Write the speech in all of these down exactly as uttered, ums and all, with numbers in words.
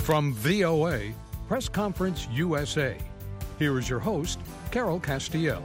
From V O A, Press Conference U S A, here is your host, Carol Castiel.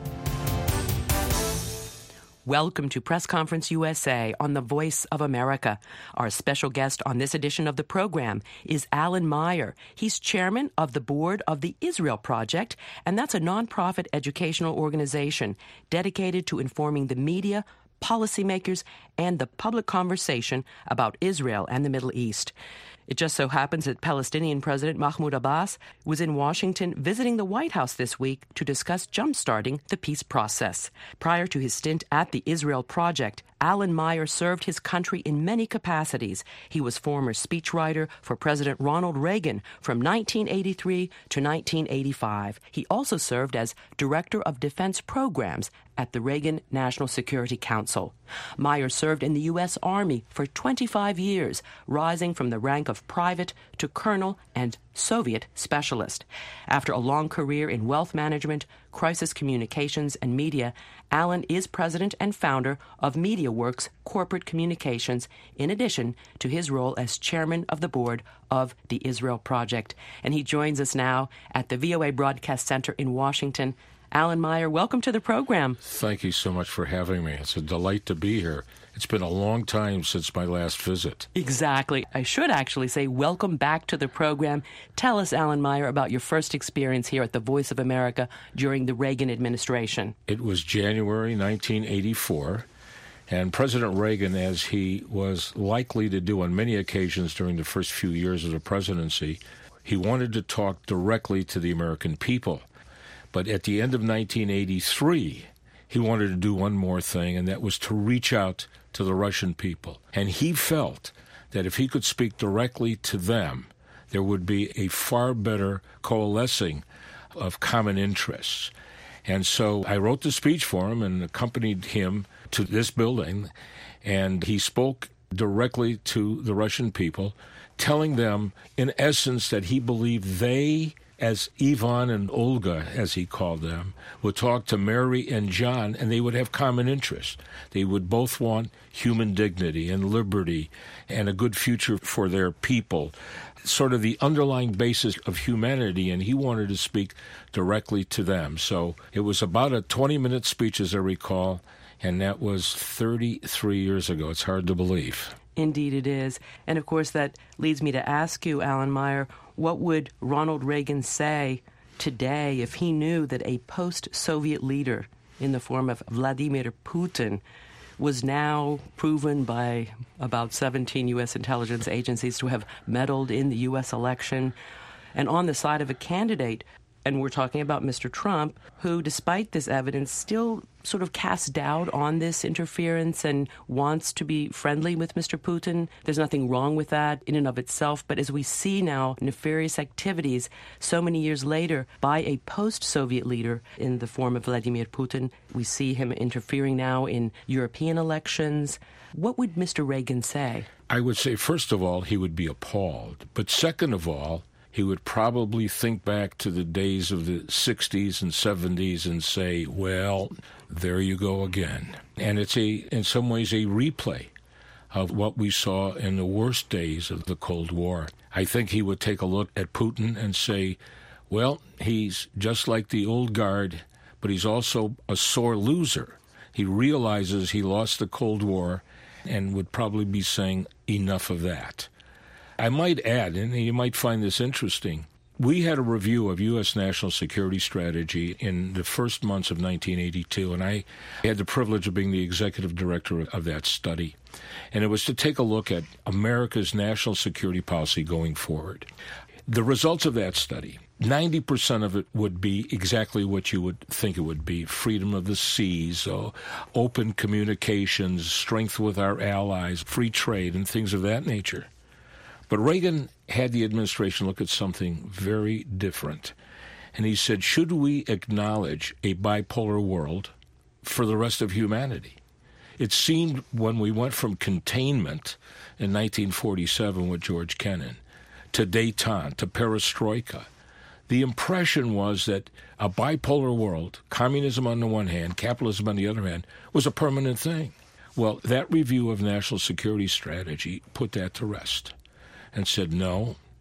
Welcome to Press Conference U S A on the Voice of America. Our special guest on this edition of the program is Alan Meyer. He's chairman of the board of the Israel Project, and that's a nonprofit educational organization dedicated to informing the media, policymakers, and the public conversation about Israel and the Middle East. It just so happens that Palestinian President Mahmoud Abbas was in Washington visiting the White House this week to discuss jump-starting the peace process. Prior to his stint at the Israel Project, Alan Meyer served his country in many capacities. He was former speechwriter for President Ronald Reagan from nineteen eighty-three to nineteen eighty-five. He also served as Director of Defense Programs at the Reagan National Security Council. Meyer served in the U S. Army for twenty-five years, rising from the rank of private to colonel and Soviet specialist. After a long career in wealth management, crisis communications, and media, Alan is president and founder of MediaWorks Corporate Communications, in addition to his role as chairman of the board of the Israel Project. And he joins us now at the V O A Broadcast Center in Washington. Alan Meyer, welcome to the program. Thank you so much for having me. It's a delight to be here. It's been a long time since my last visit. Exactly. I should actually say welcome back to the program. Tell us, Alan Meyer, about your first experience here at the Voice of America during the Reagan administration. It was January nineteen eighty-four, and President Reagan, as he was likely to do on many occasions during the first few years of the presidency, he wanted to talk directly to the American people. But at the end of nineteen eighty-three, he wanted to do one more thing, and that was to reach out to the Russian people. And he felt that if he could speak directly to them, there would be a far better coalescing of common interests. And so I wrote the speech for him and accompanied him to this building, and he spoke directly to the Russian people, telling them, in essence, that he believed they, as Ivan and Olga, as he called them, would talk to Mary and John, and they would have common interests. They would both want human dignity and liberty and a good future for their people, sort of the underlying basis of humanity, and he wanted to speak directly to them. So it was about a twenty-minute speech, as I recall, and that was thirty-three years ago. It's hard to believe. Indeed it is. And of course that leads me to ask you, Alan Meyer, what would Ronald Reagan say today if he knew that a post-Soviet leader in the form of Vladimir Putin was now proven by about seventeen U S intelligence agencies to have meddled in the U S election and on the side of a candidate? And we're talking about Mister Trump, who, despite this evidence, still sort of casts doubt on this interference and wants to be friendly with Mister Putin. There's nothing wrong with that in and of itself. But as we see now nefarious activities so many years later by a post-Soviet leader in the form of Vladimir Putin, we see him interfering now in European elections. What would Mister Reagan say? I would say, first of all, he would be appalled. But second of all, he would probably think back to the days of the sixties and seventies and say, well, there you go again. And it's, a, in some ways, a replay of what we saw in the worst days of the Cold War. I think he would take a look at Putin and say, well, he's just like the old guard, but he's also a sore loser. He realizes he lost the Cold War and would probably be saying, enough of that. I might add, and you might find this interesting, we had a review of U S national security strategy in the first months of nineteen eighty-two, and I had the privilege of being the executive director of that study. And it was to take a look at America's national security policy going forward. The results of that study, ninety percent of it would be exactly what you would think it would be: freedom of the seas, so open communications, strength with our allies, free trade, and things of that nature. But Reagan had the administration look at something very different. And he said, should we acknowledge a bipolar world for the rest of humanity? It seemed when we went from containment in nineteen forty-seven with George Kennan to détente, to perestroika, the impression was that a bipolar world, communism on the one hand, capitalism on the other hand, was a permanent thing. Well, that review of national security strategy put that to rest and said, no,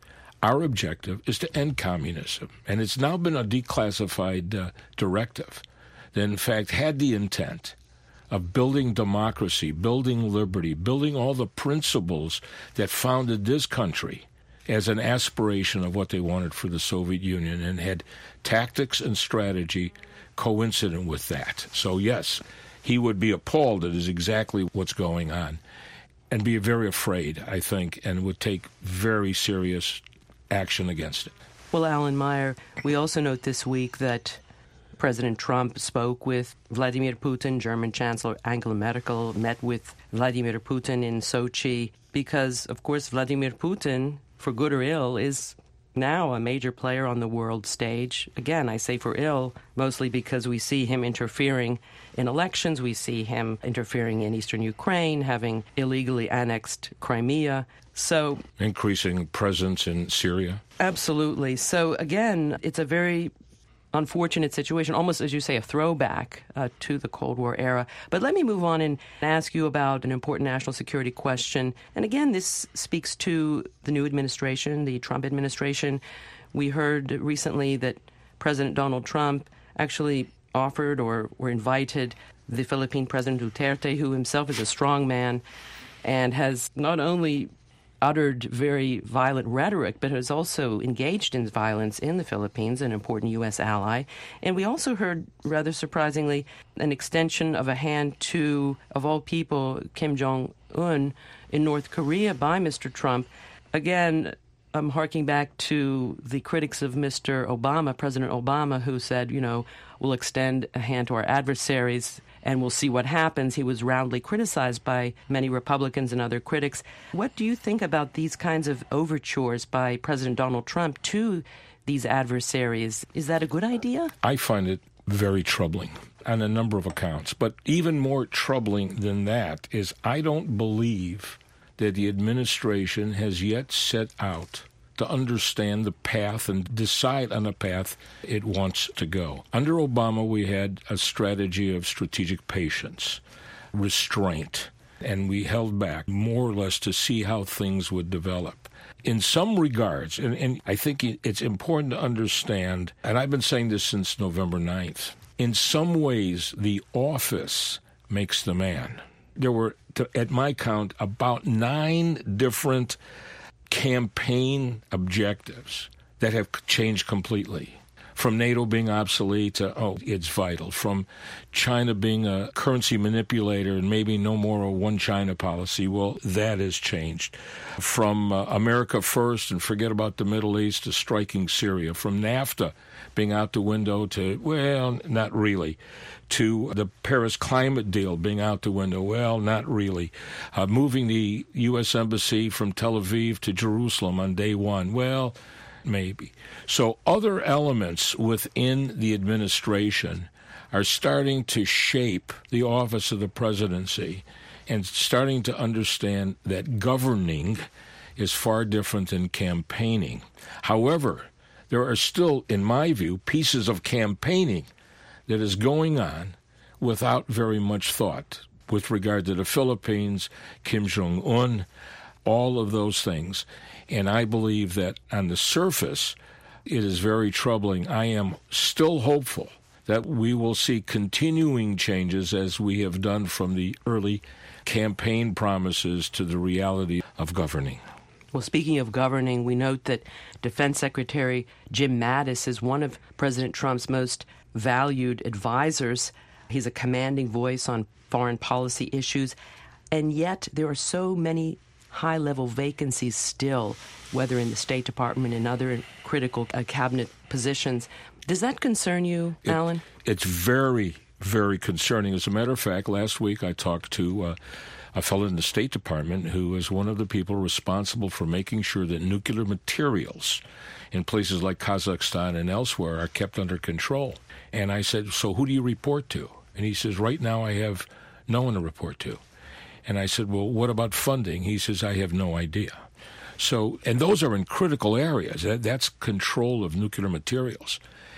our objective is to end communism. And it's now been a declassified uh, directive that, in fact, had the intent of building democracy, building liberty, building all the principles that founded this country as an aspiration of what they wanted for the Soviet Union, and had tactics and strategy coincident with that. So, yes, he would be appalled that is exactly what's going on, and be very afraid, I think, and would take very serious action against it. Well, Alan Meyer, we also note this week that President Trump spoke with Vladimir Putin. German Chancellor Angela Merkel met with Vladimir Putin in Sochi because, of course, Vladimir Putin, for good or ill, is now a major player on the world stage. Again, I say for ill, mostly because we see him interfering in elections. We see him interfering in eastern Ukraine, having illegally annexed Crimea. So increasing presence in Syria. Absolutely. So again, it's a very unfortunate situation, almost, as you say, a throwback uh, to the Cold War era. But let me move on and ask you about an important national security question. And again, this speaks to the new administration, the Trump administration. We heard recently that President Donald Trump actually offered or, or invited the Philippine President Duterte, who himself is a strong man and has not only uttered very violent rhetoric, but has also engaged in violence in the Philippines, an important U S ally. And we also heard, rather surprisingly, an extension of a hand to, of all people, Kim Jong-un in North Korea by Mister Trump. Again, I'm harking back to the critics of Mister Obama, President Obama, who said, you know, we'll extend a hand to our adversaries and we'll see what happens. He was roundly criticized by many Republicans and other critics. What do you think about these kinds of overtures by President Donald Trump to these adversaries? Is that a good idea? I find it very troubling on a number of accounts. But even more troubling than that is I don't believe that the administration has yet set out to understand the path and decide on a path it wants to go. Under Obama, we had a strategy of strategic patience, restraint, and we held back more or less to see how things would develop. In some regards, and, and I think it's important to understand, and I've been saying this since November ninth, in some ways, the office makes the man. There were, at my count, about nine different campaign objectives that have changed completely. From NATO being obsolete to, oh, it's vital. From China being a currency manipulator and maybe no more a one China policy, well, that has changed. From uh, America first and forget about the Middle East to striking Syria. From NAFTA being out the window to, well, not really. To the Paris climate deal being out the window, well, not really. Uh, moving the U S Embassy from Tel Aviv to Jerusalem on day one, well, maybe. So other elements within the administration are starting to shape the office of the presidency and starting to understand that governing is far different than campaigning. However, there are still, in my view, pieces of campaigning that is going on without very much thought with regard to the Philippines, Kim Jong-un, all of those things. And I believe that on the surface, it is very troubling. I am still hopeful that we will see continuing changes as we have done from the early campaign promises to the reality of governing. Well, speaking of governing, we note that Defense Secretary Jim Mattis is one of President Trump's most valued advisors. He's a commanding voice on foreign policy issues, and yet there are so many high-level vacancies still, whether in the State Department and other critical uh, cabinet positions. Does that concern you, it, Alan? It's very, very concerning. As a matter of fact, last week I talked to uh, a fellow in the State Department who is one of the people responsible for making sure that nuclear materials in places like Kazakhstan and elsewhere are kept under control. And I said, so who do you report to? And he says, right now I have no one to report to. And I said, well, what about funding? He says, I have no idea. So, and those are in critical areas. That, that's control of nuclear materials.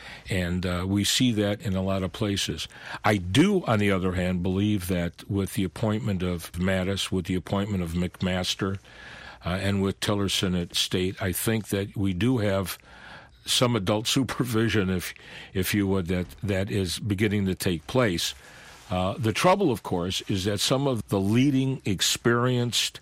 And uh, we see that in a lot of places. I do, on the other hand, believe that with the appointment of Mattis, with the appointment of McMaster, uh, and with Tillerson at State, I think that we do have some adult supervision, if if you would, that, that is beginning to take place. Uh, the trouble, of course, is that some of the leading, experienced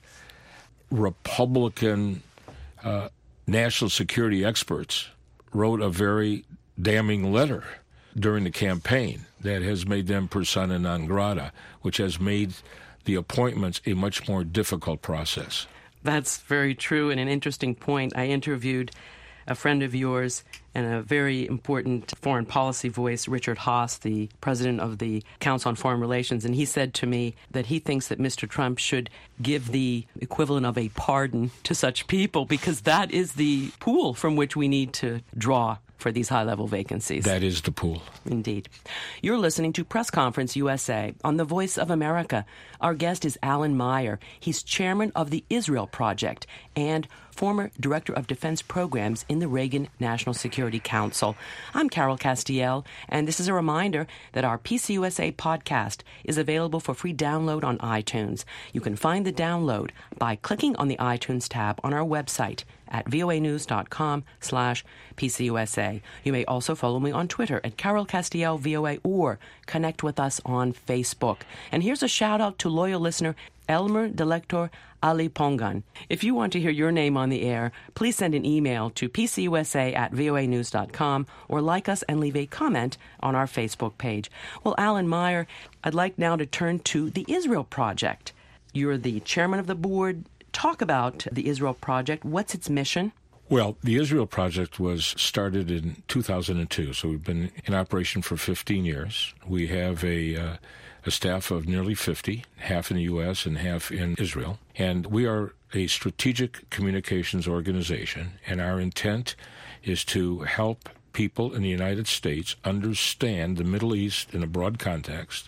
Republican uh, national security experts wrote a very damning letter during the campaign that has made them persona non grata, which has made the appointments a much more difficult process. That's very true, and an interesting point. I interviewed a friend of yours and a very important foreign policy voice, Richard Haass, the president of the Council on Foreign Relations, and he said to me that he thinks that Mister Trump should give the equivalent of a pardon to such people, because that is the pool from which we need to draw for these high-level vacancies. That is the pool. Indeed. You're listening to Press Conference U S A on the Voice of America. Our guest is Alan Meyer. He's chairman of the Israel Project and former director of defense programs in the Reagan National Security Council. I'm Carol Castiel, and this is a reminder that our P C U S A podcast is available for free download on iTunes. You can find the download by clicking on the iTunes tab on our website at voanews.com slash PCUSA. You may also follow me on Twitter at Carol Castiel V O A or connect with us on Facebook. And here's a shout out to loyal listener Elmer Delector Ali Pongan. If you want to hear your name on the air, please send an email to pcusa at voanews dot com or like us and leave a comment on our Facebook page. Well, Alan Meyer, I'd like now to turn to the Israel Project. You're the chairman of the board. Talk about the Israel Project. What's its mission? Well, the Israel Project was started in two thousand two, so we've been in operation for fifteen years. We have a, uh, a staff of nearly fifty, half in the U S and half in Israel. And we are a strategic communications organization, and our intent is to help people in the United States understand the Middle East in a broad context.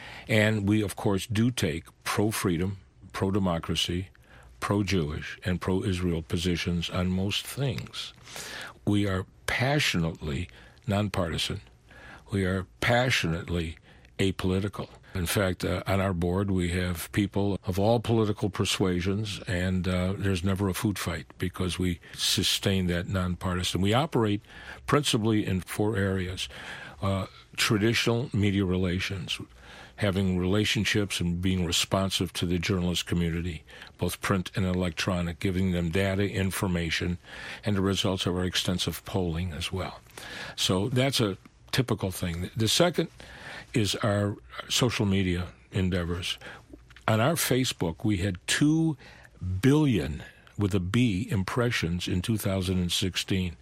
And we, of course, do take pro-freedom, pro-democracy, pro-Jewish and pro-Israel positions on most things. We are passionately nonpartisan. We are passionately apolitical. In fact, uh, on our board, we have people of all political persuasions, and uh, there's never a food fight because we sustain that nonpartisan. We operate principally in four areas. Uh, traditional media relations, having relationships and being responsive to the journalist community, both print and electronic, giving them data, information, and the results of our extensive polling as well. So that's a typical thing. The second is our social media endeavors. On our Facebook, we had two billion, with a B, impressions in two thousand sixteen.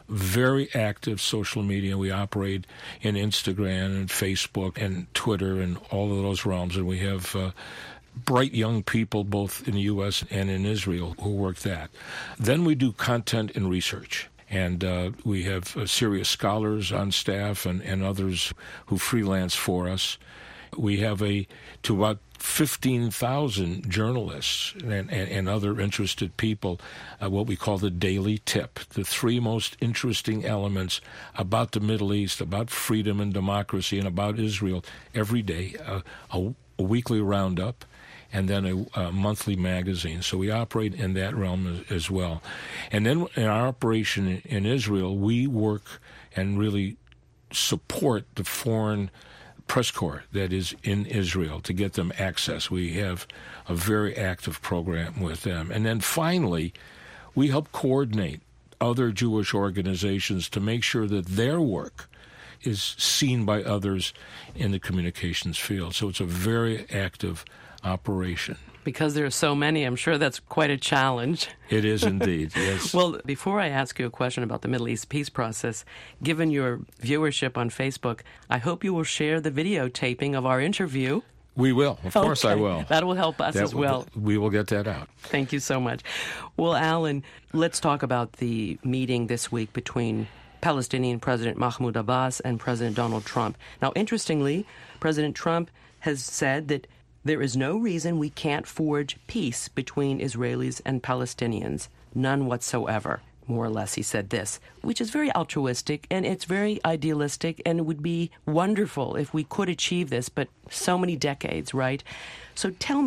Very active social media. We operate in Instagram and Facebook and Twitter and all of those realms, and we have uh, bright young people both in the U S and in Israel who work that. Then we do content and research. And uh, we have uh, serious scholars on staff and, and others who freelance for us. We have a to about fifteen thousand journalists and, and, and other interested people, uh, what we call the Daily Tip, the three most interesting elements about the Middle East, about freedom and democracy, and about Israel every day, uh, a, a weekly roundup, and then a, a monthly magazine. So we operate in that realm as, as well. And then in our operation in, in Israel, we work and really support the foreign press corps that is in Israel to get them access. We have a very active program with them. And then finally, we help coordinate other Jewish organizations to make sure that their work is seen by others in the communications field. So it's a very active operation. Because there are so many, I'm sure that's quite a challenge. It is indeed, yes. Well, before I ask you a question about the Middle East peace process, given your viewership on Facebook, I hope you will share the videotaping of our interview. We will. Of course okay. I will. That will help us that as well. Will, we will get that out. Thank you so much. Well, Alan, let's talk about the meeting this week between Palestinian President Mahmoud Abbas and President Donald Trump. Now, interestingly, President Trump has said that there is no reason we can't forge peace between Israelis and Palestinians. None whatsoever. More or less, he said this, which is very altruistic and it's very idealistic, and it would be wonderful if we could achieve this, but so many decades, right? So tell me,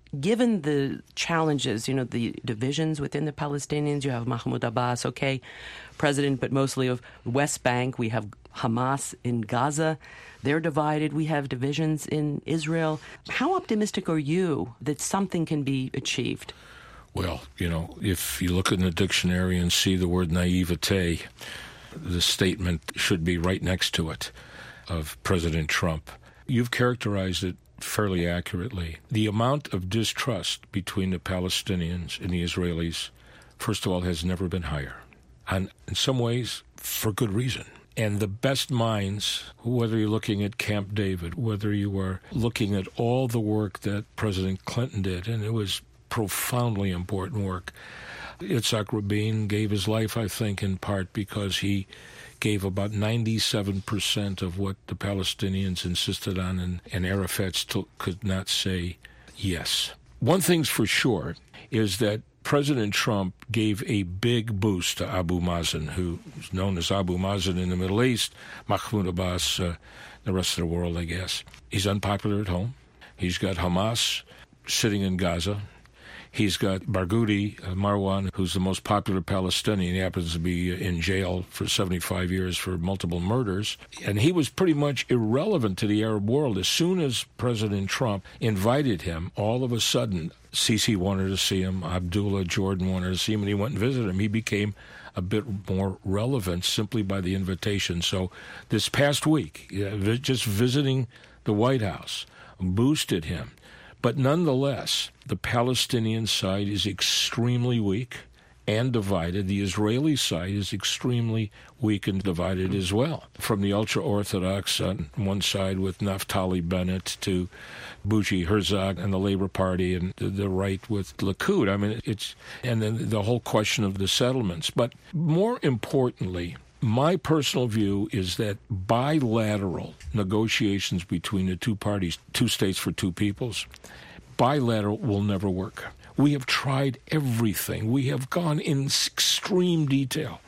given the challenges, you know, the divisions within the Palestinians, you have Mahmoud Abbas, okay, president, but mostly of West Bank. We have Hamas in Gaza. They're divided. We have divisions in Israel. How optimistic are you that something can be achieved? Well, you know, if you look in the dictionary and see the word naivete, the statement should be right next to it of President Trump. You've characterized it fairly accurately. The amount of distrust between the Palestinians and the Israelis, first of all, has never been higher. And in some ways, for good reason. And the best minds, whether you're looking at Camp David, whether you are looking at all the work that President Clinton did, and it was profoundly important work. Yitzhak Rabin gave his life, I think, in part because he gave about ninety-seven percent of what the Palestinians insisted on, and, and Arafat still could not say yes. One thing's for sure is that President Trump gave a big boost to Abu Mazen, who is known as Abu Mazen in the Middle East, Mahmoud Abbas, uh, the rest of the world, I guess. He's unpopular at home. He's got Hamas sitting in Gaza. He's got Barghouti, uh, Marwan, who's the most popular Palestinian. He happens to be in jail for seventy-five years for multiple murders. And he was pretty much irrelevant to the Arab world. As soon as President Trump invited him, all of a sudden, Sisi wanted to see him, Abdullah Jordan wanted to see him, and he went and visited him. He became a bit more relevant simply by the invitation. So this past week, yeah, just visiting the White House boosted him. But nonetheless, the Palestinian side is extremely weak and divided. The Israeli side is extremely weak and divided as well. From the ultra-Orthodox on one side with Naftali Bennett to Bougie Herzog and the Labor Party, and the, the right with Likud. I mean, it's, and then the whole question of the settlements. But more importantly, my personal view is that bilateral negotiations between the two parties, two states for two peoples, bilateral will never work. We have tried everything. We have gone in extreme detail.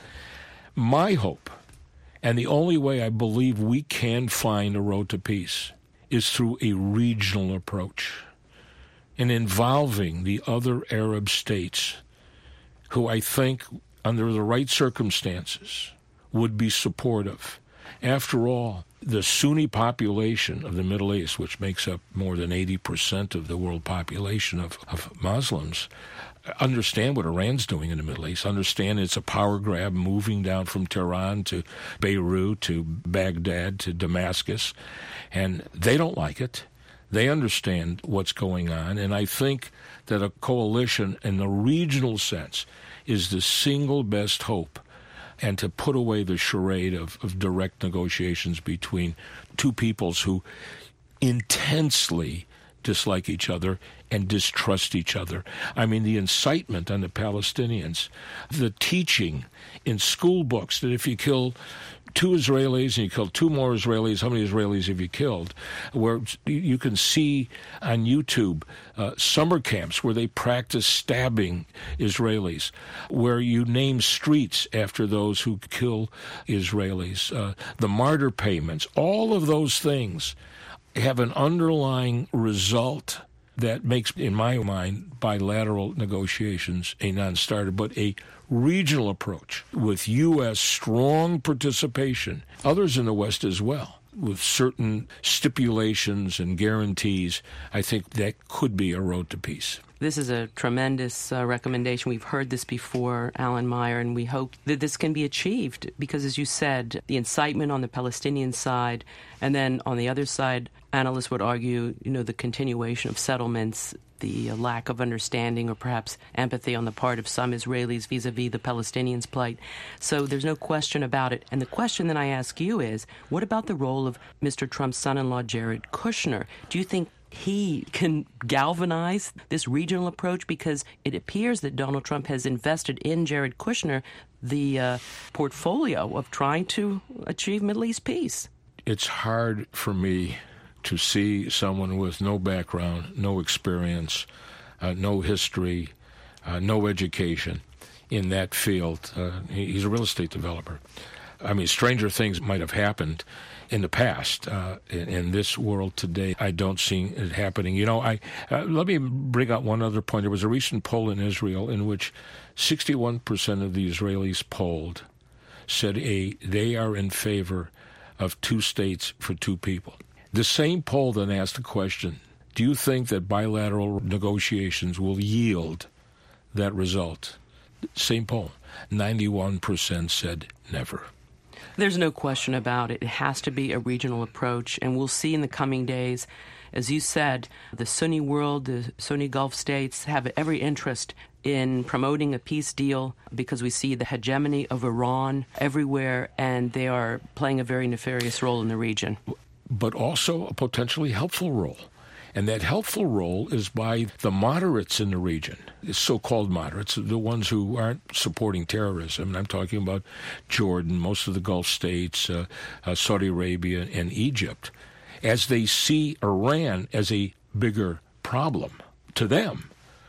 My hope, and the only way I believe we can find a road to peace, is through a regional approach and involving the other Arab states who I think, under the right circumstances, would be supportive. After all, the Sunni population of the Middle East, which makes up more than eighty percent of the world population of, of Muslims, understand what Iran's doing in the Middle East, understand it's a power grab moving down from Tehran to Beirut to Baghdad to Damascus, and they don't like it. They understand what's going on, and I think that a coalition in the regional sense is the single best hope, and to put away the charade of, of direct negotiations between two peoples who intensely dislike each other and distrust each other. I mean, the incitement on the Palestinians, the teaching in school books that if you kill two Israelis and you kill two more Israelis, how many Israelis have you killed? Where you can see on YouTube uh, summer camps where they practice stabbing Israelis, where you name streets after those who kill Israelis, uh, the martyr payments, all of those things have an underlying result that makes, in my mind, bilateral negotiations a non-starter, but a regional approach with U S strong participation, others in the West as well, with certain stipulations and guarantees, I think that could be a road to peace. This is a tremendous uh, recommendation. We've heard this before, Alan Meyer, and we hope that this can be achieved because, as you said, the incitement on the Palestinian side, and then on the other side, analysts would argue, you know, the continuation of settlements, the uh, lack of understanding or perhaps empathy on the part of some Israelis vis-a-vis the Palestinians' plight. So there's no question about it. And the question that I ask you is, what about the role of Mister Trump's son-in-law, Jared Kushner? Do you think he can galvanize this regional approach? Because it appears that Donald Trump has invested in Jared Kushner the uh, portfolio of trying to achieve Middle East peace. It's hard for me to see someone with no background, no experience, uh, no history, uh, no education in that field. Uh, he, he's a real estate developer. I mean, stranger things might have happened in the past. Uh, in, in this world today, I don't see it happening. You know, I uh, let me bring out one other point. There was a recent poll in Israel in which sixty-one percent of the Israelis polled said a they are in favor of two states for two people. The same poll then asked the question, do you think that bilateral negotiations will yield that result? Same poll. ninety-one percent said never. There's no question about it. It has to be a regional approach, and we'll see in the coming days. As you said, the Sunni world, the Sunni Gulf states have every interest in promoting a peace deal because we see the hegemony of Iran everywhere, and they are playing a very nefarious role in the region. But also a potentially helpful role. And that helpful role is by the moderates in the region, the so-called moderates, the ones who aren't supporting terrorism. And I'm talking about Jordan, most of the Gulf states, uh, uh, Saudi Arabia, and Egypt, as they see Iran as a bigger problem to them.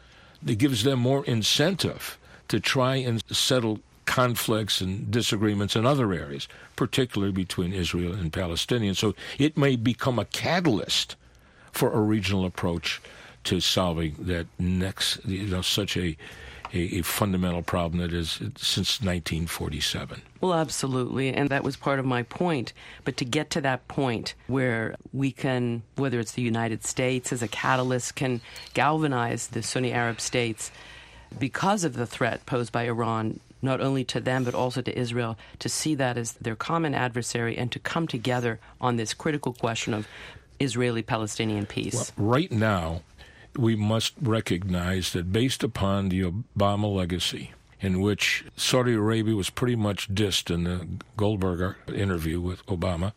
It gives them more incentive to try and settle conflicts and disagreements in other areas, particularly between Israel and Palestinians. So it may become a catalyst for a regional approach to solving that next, you know, such a, a, a fundamental problem that is since nineteen forty-seven. Well, absolutely, and that was part of my point. But to get to that point where we can, whether it's the United States as a catalyst, can galvanize the Sunni Arab states because of the threat posed by Iran, not only to them but also to Israel, to see that as their common adversary and to come together on this critical question of Israeli-Palestinian peace. Well, right now, we must recognize that based upon the Obama legacy, in which Saudi Arabia was pretty much dissed in the Goldberg interview with Obama,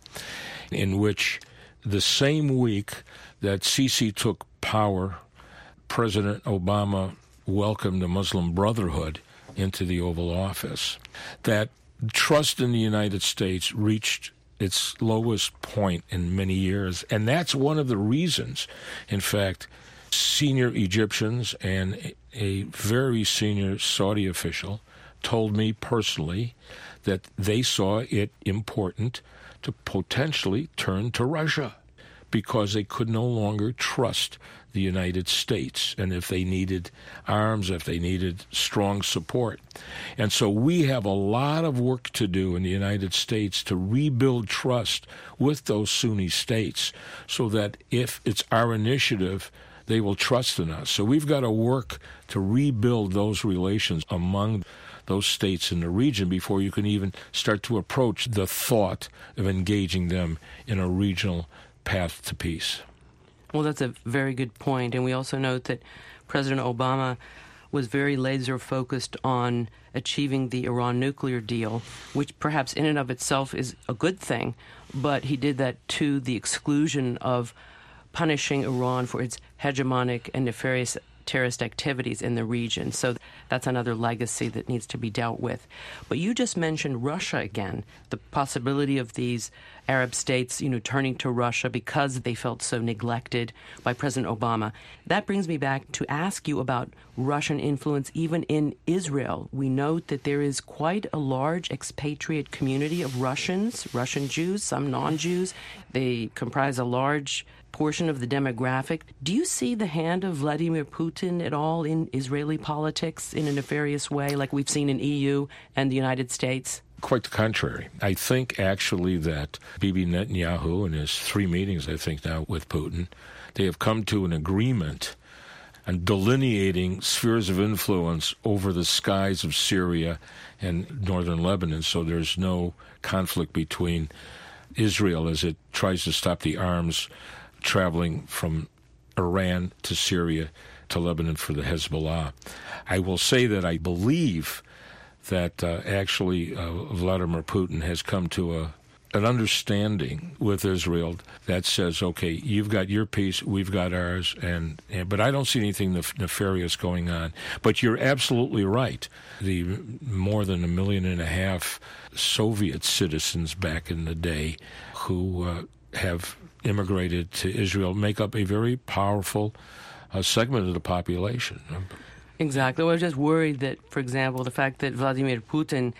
in which the same week that Sisi took power, President Obama welcomed the Muslim Brotherhood into the Oval Office, that trust in the United States reached its lowest point in many years. And that's one of the reasons, in fact, senior Egyptians and a very senior Saudi official told me personally that they saw it important to potentially turn to Russia because they could no longer trust the United States, and if they needed arms, if they needed strong support. And so we have a lot of work to do in the United States to rebuild trust with those Sunni states so that if it's our initiative, they will trust in us. So we've got to work to rebuild those relations among those states in the region before you can even start to approach the thought of engaging them in a regional path to peace. Well, that's a very good point. And we also note that President Obama was very laser-focused on achieving the Iran nuclear deal, which perhaps in and of itself is a good thing, but he did that to the exclusion of punishing Iran for its hegemonic and nefarious terrorist activities in the region. So that's another legacy that needs to be dealt with. But you just mentioned Russia again, the possibility of these Arab states, you know, turning to Russia because they felt so neglected by President Obama. That brings me back to ask you about Russian influence even in Israel. We note that there is quite a large expatriate community of Russians, Russian Jews, some non-Jews. They comprise a large portion of the demographic. Do you see the hand of Vladimir Putin at all in Israeli politics in a nefarious way, like we've seen in E U and the United States? Quite the contrary. I think actually that Bibi Netanyahu, in his three meetings, I think now, with Putin, they have come to an agreement on delineating spheres of influence over the skies of Syria and northern Lebanon, so there's no conflict between Israel as it tries to stop the arms traveling from Iran to Syria to Lebanon for the Hezbollah. I will say that I believe that uh, actually uh, Vladimir Putin has come to a an understanding with Israel that says, okay, you've got your piece, we've got ours, and, and but I don't see anything nef- nefarious going on. But you're absolutely right. The more than a million and a half Soviet citizens back in the day who uh, have immigrated to Israel make up a very powerful uh, segment of the population. Exactly. Well, I was just worried that, for example, the fact that Vladimir Putin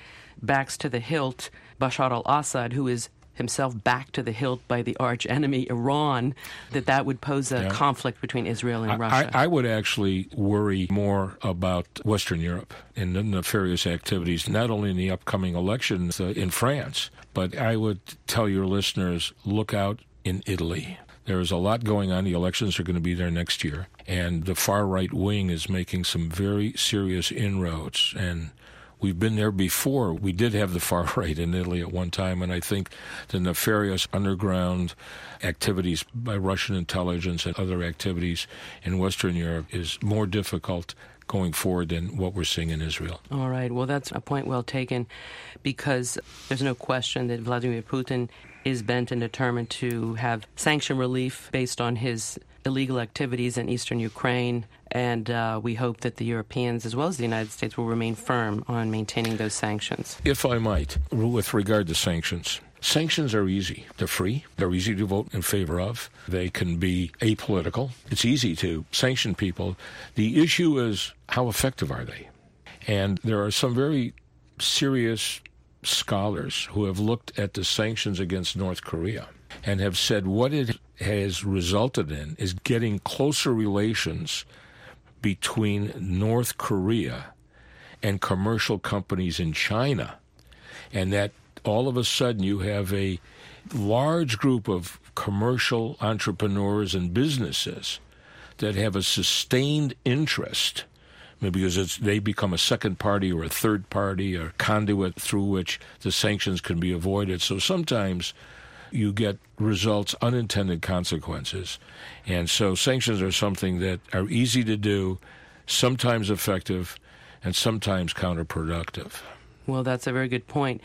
backs to the hilt Bashar al-Assad, who is himself backed to the hilt by the arch enemy, Iran, that that would pose a yeah. conflict between Israel and I, Russia? I, I would actually worry more about Western Europe and the nefarious activities, not only in the upcoming elections uh, in France, but I would tell your listeners, look out in Italy. There is a lot going on. The elections are going to be there next year, and the far-right wing is making some very serious inroads, and we've been there before. We did have the far right in Italy at one time, and I think the nefarious underground activities by Russian intelligence and other activities in Western Europe is more difficult going forward than what we're seeing in Israel. All right. Well, that's a point well taken, because there's no question that Vladimir Putin is bent and determined to have sanction relief based on his illegal activities in eastern Ukraine, and uh, we hope that the Europeans, as well as the United States, will remain firm on maintaining those sanctions. If I might, with regard to sanctions, sanctions are easy. They're free. They're easy to vote in favor of. They can be apolitical. It's easy to sanction people. The issue is, how effective are they? And there are some very serious scholars who have looked at the sanctions against North Korea and have said what it has resulted in is getting closer relations between North Korea and commercial companies in China, and that all of a sudden you have a large group of commercial entrepreneurs and businesses that have a sustained interest, because it's, they become a second party or a third party or conduit through which the sanctions can be avoided. So sometimes you get results, unintended consequences. And so sanctions are something that are easy to do, sometimes effective, and sometimes counterproductive. Well, that's a very good point.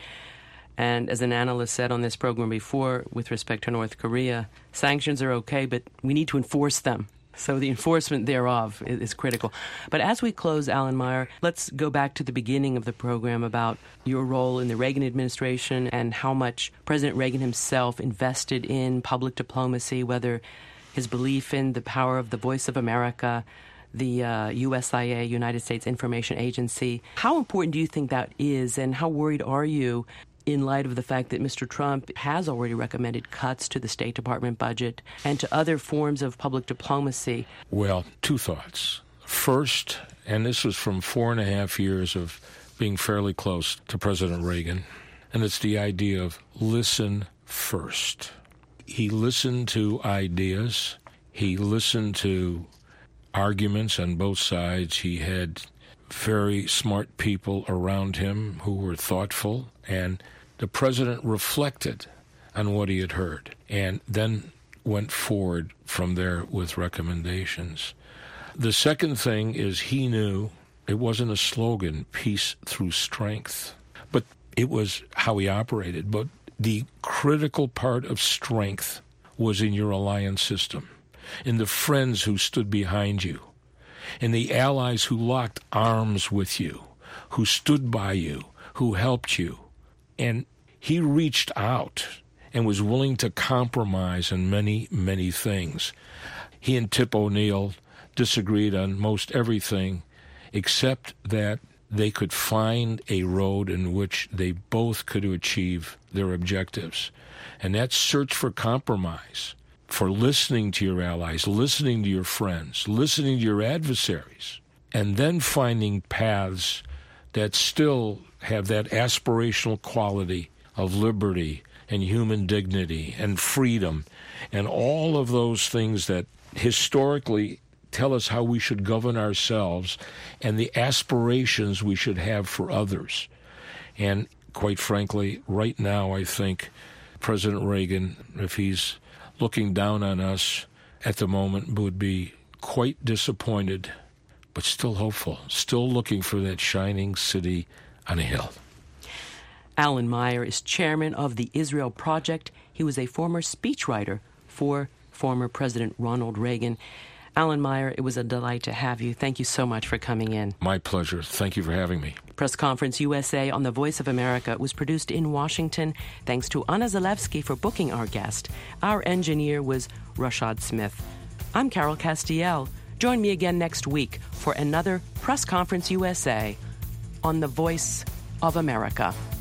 And as an analyst said on this program before, with respect to North Korea, sanctions are okay, but we need to enforce them. So the enforcement thereof is, is critical. But as we close, Alan Meyer, let's go back to the beginning of the program about your role in the Reagan administration and how much President Reagan himself invested in public diplomacy, whether his belief in the power of the Voice of America, the uh, U S I A, United States Information Agency. How important do you think that is, and how worried are you in light of the fact that Mister Trump has already recommended cuts to the State Department budget and to other forms of public diplomacy? Well, two thoughts. First, and this was from four and a half years of being fairly close to President Reagan, and it's the idea of listen first. He listened to ideas. He listened to arguments on both sides. He had very smart people around him who were thoughtful, and the president reflected on what he had heard and then went forward from there with recommendations. The second thing is he knew it wasn't a slogan, peace through strength, but it was how he operated. But the critical part of strength was in your alliance system, in the friends who stood behind you, in the allies who locked arms with you, who stood by you, who helped you. And he reached out and was willing to compromise on many, many things. He and Tip O'Neill disagreed on most everything, except that they could find a road in which they both could achieve their objectives. And that search for compromise, for listening to your allies, listening to your friends, listening to your adversaries, and then finding paths that still have that aspirational quality of liberty and human dignity and freedom and all of those things that historically tell us how we should govern ourselves and the aspirations we should have for others. And quite frankly, right now I think President Reagan, if he's looking down on us at the moment, would be quite disappointed, but still hopeful, still looking for that shining city on a hill. Alan Meyer is chairman of the Israel Project. He was a former speechwriter for former President Ronald Reagan. Alan Meyer, it was a delight to have you. Thank you so much for coming in. My pleasure. Thank you for having me. Press Conference U S A on the Voice of America was produced in Washington. Thanks to Anna Zalewski for booking our guest. Our engineer was Rashad Smith. I'm Carol Castiel. Join me again next week for another Press Conference U S A on the Voice of America.